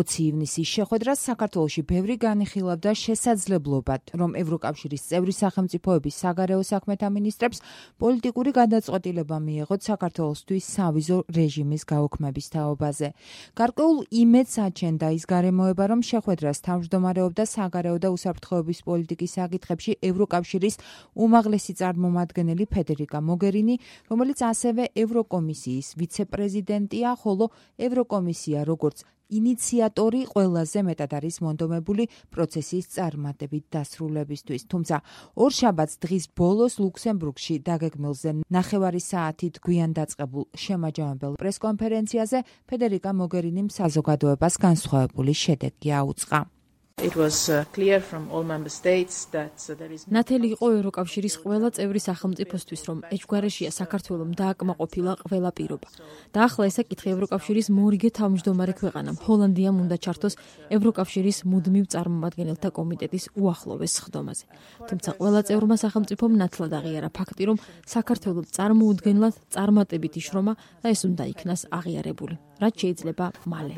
20 ივნისის შეხვედრას საქართველოში ბევრი განიხილავდა შესაძლებლობად, რომ ევროკავშირის წევრი სახელმწიფოების საგარეო საქმეთა მინისტრებს პოლიტიკური გადაწყვეტილება მიეღოთ საქართველოსთვის სავიზო რეჟიმის გაუქმების თაობაზე. გარკვეულ იმედს აჩენდა ის გარემოება, რომ შეხვედრას თავმჯდომარეობდა საგარეო და უსაფრთხოების პოლიტიკის საკითხებში ევროკავშირის უმაღლესი წარმომადგენელი ფედერიკა მოგერინი, რომელიც ასევე ევროკომისიის ვიცე-პრეზიდენტია, ხოლო ევროკომისია როგორც ინიციატორი ყველაზე მეტად არის მონდომებული პროცესის წარმატებით დასრულებისთვის. თუმცა ორშაბათს დღის ბოლოს ლუქსემბურგში დაგეგმილზე 9 საათით გვიან დაწყებულ შემაჯამებელ პრესკონფერენციაზე ფედერიკა მოგერინიმ საზოგადოებას განსხვავებული შედეგი აუწყა. ნათელი იყო ევროკავშირის ყველა წევრი სახელმწიფოსთვის, რომ ეჯგარეშია საქართველომ დააკმაყოფილა ყველა პირობა. და ახლა ეს საკითხი ევროკავშირის მორიგე თავმჯდომარე ქვეყანამ ჰოლანდიამ უნდა ჩართოს ევროკავშირის მუდმივ წარმომადგენელთა კომიტეტის უახლოვეს სხდომაზე. თუმცა ყველა წევრმა სახელმწიფომ ნათლად აღიარა ფაქტი, რომ საქართველოს წარმოუდგენლად წარმატებით იშრომა და ეს უნდა იქნას აღიარებული, რაც შეიძლება მალე.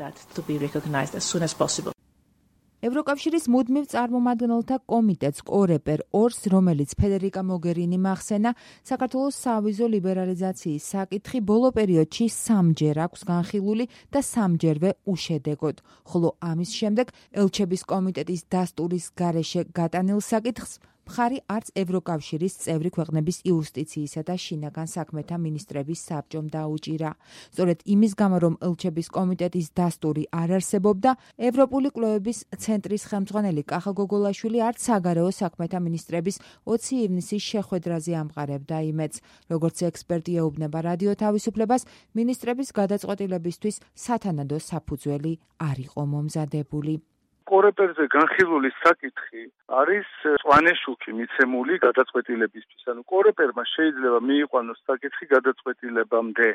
ევროკავშირის მუდმივ წარმომადგენელთა კომიტეტს კორეპერ ორს, რომელიც ფედერიკა მოგერინი ახსენა, საქართველოს სავიზო ლიბერალიზაციის საკითხი ბოლო პერიოდში 3-ჯერ აქვს განხილული და 3-ჯერვე უშედეგოდ, ხოლო ამის შემდეგ ელჩების კომიტეტის დასტურის გარეშე გატანილ საკითხს მხარი არც ევროკავშირის წევრი ქვეყნების იუსტიციისა და შინაგან საქმეთა მინისტრების საბჭომ დაუჭირა. სწორედ იმის გამო, რომ ელჩების კომიტეტის დასტური არ არსებობდა, ევროპული კვლევების ცენტრის ხელმძღვანელი კახა გოგოლაშვილი არც საგარეო საქმეთა მინისტრების 20 ივნისის შეხვედრაზე ამყარებდა იმედს. როგორც ექსპერტი ეუბნება რადიო თავისუფლებას, მინისტრების გადაწყვეტილებისთვის სათანადო საფუძველი არ იყო მომზადებული. კორეპერზე განხილული საკითხი არის მწვანე შუქი მიცემული გადაწყვეტილებისთვის. ანუ კორეპერმა შეიძლება მიიყვანოს საკითხი გადაწყვეტილებამდე.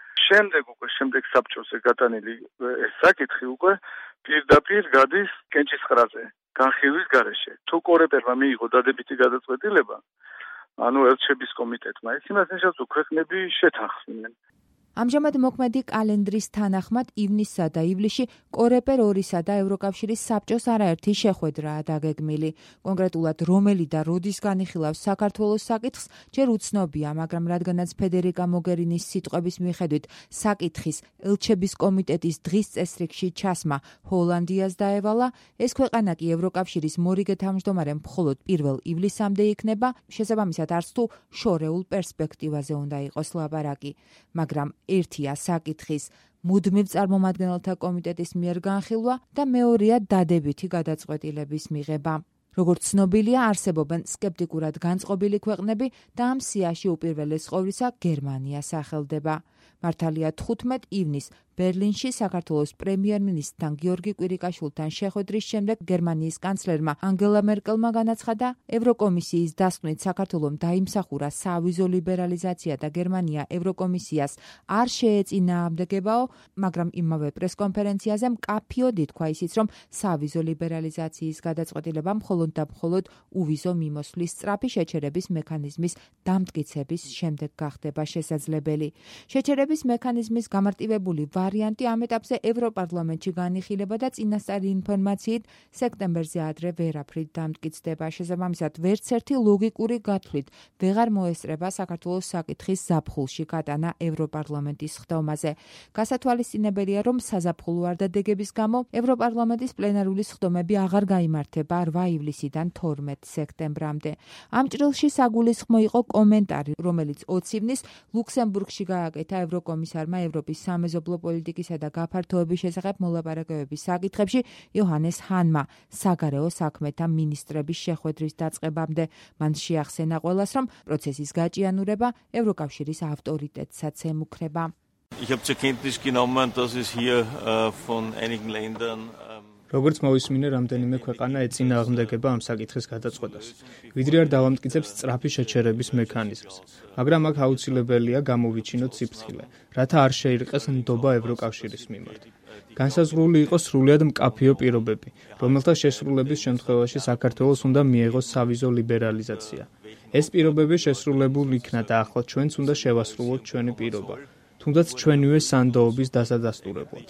შემდეგ საბჭოზე გატანილი ეს საკითხი უკვე პირდაპირ გადის კენჭისყრაზე განხილვის გარეშე. თუ კორეპერმა მიიღო დადებითი გადაწყვეტილება, ანუ ელჩების კომიტეტმა, ეს იმას ნიშნავს, რომ ქვეყნები შეთანხმდნენ. ამჟამად მოქმედი კალენდრის თანახმად ივნისსა და ივლისში კორეპერ 2-სა და ევროკავშირის საბჭოს არაერთი შეხვედრაა დაგეგმილი. კონკრეტულად რომელი და როდის განიხილავს საქართველოს საკითხს, ჯერ უცნობია, მაგრამ რადგანაც ფედერიკა მოგერინის სიტყვების მიხედვით საკითხის ელჩების კომიტეტის დღის წესრიგში ჩასმა ჰოლანდიას დაევალა, ეს ქვეყანა კი ევროკავშირის მორიგე თავმჯდომარემ მხოლოდ 1 ივლისამდე იქნება, შესაბამისად არც თუ შორეულ პერსპექტივაზე უნდა იყოს ლაპარაკი, მაგრამ ერთია საკითხის მუდმივ წარმომადგენელთა კომიტეტის მიერ განხილვა და მეორეა დადებითი გადაწყვეტილების მიღება. როგორც ცნობილია, არსებობენ სკეპტიკურად განწყობილი ქვეყნები და ამ სიაში უპირველეს ყოვლისა გერმანია სახელდება. მართალია 15 ივნისს ბერლინში საქართველოს პრემიერ-მინისტრთან გიორგი კვირიკაშვილთან შეხვედრის შემდეგ გერმანიის კანცლერმა ანგელა მერკელმა განაცხადა, ევროკომისიის დასკვნით საქართველომ დაიმსახურა სავიზო ლიბერალიზაცია და გერმანია ევროკომისიას არ შეეწინააღმდეგებაო, მაგრამ იმავე პრესკონფერენციაზე მკაფიოდ ითქვა ისიც, რომ სავიზო ლიბერალიზაციის გადაწყვეტილება მხოლოდ და მხოლოდ უვიზო მიმოსვლის სწრაფი შეჩერების მექანიზმის დამტკიცების შემდეგ გახდება შესაძლებელი. შეჩერების მექანიზმის გამარტივებული ვარიანტი ამ ეტაპზე ევროპარლამენტში განიხილება და წინასწარი ინფორმაციით სექტემბერზე ადრე ვერაფრით დამტკიცდება. შესაბამისად, ვერც ერთი ლოგიკური გათვლით ვეღარ მოესწრება საქართველოს საკითხის ზაფხულში გატანა ევროპარლამენტის სხდომაზე. გასათვალისწინებელია, რომ საზაფხულო არდადეგების გამო ევროპარლამენტის პლენარული სხდომები აღარ გაიმართება 8 ივლისიდან 12 სექტემბრამდე. ამ ჭრილში საგულისხმო იყო კომენტარი, რომელიც 20 ივნისს ლუქსემბურგში გააკეთა ევროკომისარმა ევროპის სამეზობლო პოლიტიკისა და გაფართოების შესახებ მოლაპარაკებების საკითხებში იოჰანეს ჰანმა საგარეო საქმეთა მინისტრების შეხვედრის დაწყებამდე. მან შეახსენა ყველას, რომ პროცესის გაჭიანურება ევროკავშირის ავტორიტეტსაც ემუქრება. Ich habe zur Kenntnis genommen, dass es hier von einigen Ländern როგორც მოვისმინე, რამდენიმე ქვეყანა ეწინააღმდეგება ამ საკითხის გადაწყვეტას. ვიდრე არ დავამტკიცებს სწრაფი შეჩერების მექანიზმს, მაგრამ აქ აუცილებელია გამოვიჩინოთ სიფრთხილე, რათა არ შეირყეს ნდობა ევროკავშირის მიმართ. განსაზღვრული იყო სრულიად მკაფიო პირობები, რომელთა შესრულების შემთხვევაში საქართველოს უნდა მიეღოს სავიზო ლიბერალიზაცია. ეს პირობები შესრულებულ იქნა და ახლა ჩვენც უნდა შევასრულოთ ჩვენი პირობა, თუნდაც ჩვენივე სანდოობის დასადასტურებლად.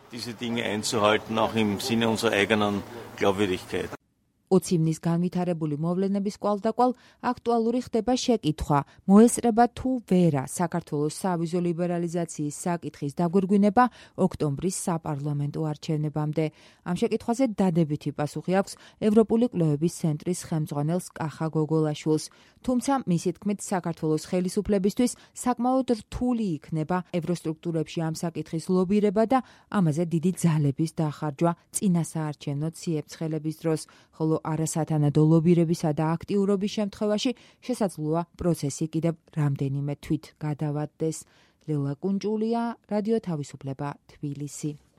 diese Dinge einzuhalten, auch im Sinne unserer eigenen Glaubwürdigkeit. 20 ივნის განვითარებული მოვლენების კვალდაკვალ აქტუალური ხდება შეკითხვა, მოესწრება თუ ვერა საქართველოს სავიზო ლიბერალიზაციის საკითხის დაგვირგვინება ოქტომბრის საპარლამენტო არჩევნებამდე. ამ შეკითხვაზე დადებითი პასუხი აქვს ევროპული კვლევების ცენტრის ხელმძღვანელს კახა გოგოლაშვილს. თუმცა მისი თქმით საქართველოს ხელისუფლებისთვის საკმაოდ რთული იქნება ევროსტრუქტურებში ამ საკითხის ლობირება და ამაზე დიდი ძალების დახარჯვა წინასაარჩევნო ციებ-ცხელების დროს, ხოლო არასათანადო ლობირებისა და აქტიურობის შემთხვევაში შესაძლოა პროცესი კიდევ რამდენიმე თვით გადავადდეს. ლელა კუნჭულია, რადიო თავისუფლება, თბილისი.